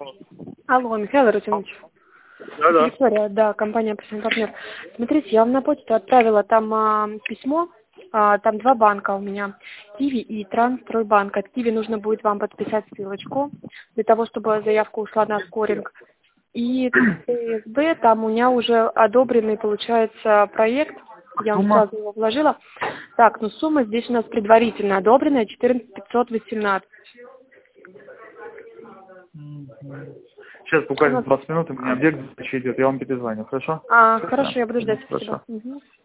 Алло, Михаил Рутинович. Да-да. Виктория, да, компания «Профессиональный партнер». Смотрите, я вам на почту отправила там письмо, там два банка у меня, Киви и Трансстройбанк. От Киви нужно будет вам подписать ссылочку для того, чтобы заявка ушла на скоринг. И ТСБ, там у меня уже одобренный, получается, проект. Я вам сразу его вложила. Так, ну сумма здесь у нас предварительно одобренная, 14 518. Сейчас буквально 20 минут, у меня объект идет, я вам перезвоню, хорошо? Хорошо, я буду ждать. Спасибо. Хорошо. Угу.